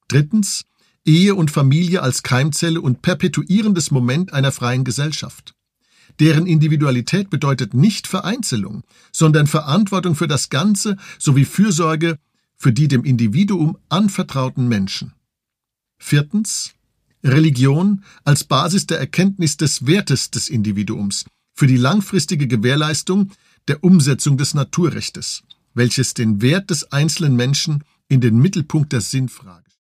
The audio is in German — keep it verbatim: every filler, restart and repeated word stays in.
Drittens, Ehe und Familie als Keimzelle und perpetuierendes Moment einer freien Gesellschaft. Deren Individualität bedeutet nicht Vereinzelung, sondern Verantwortung für das Ganze sowie Fürsorge für die dem Individuum anvertrauten Menschen. Viertens, Religion als Basis der Erkenntnis des Wertes des Individuums für die langfristige Gewährleistung der Umsetzung des Naturrechtes, welches den Wert des einzelnen Menschen in den Mittelpunkt der Sinnfrage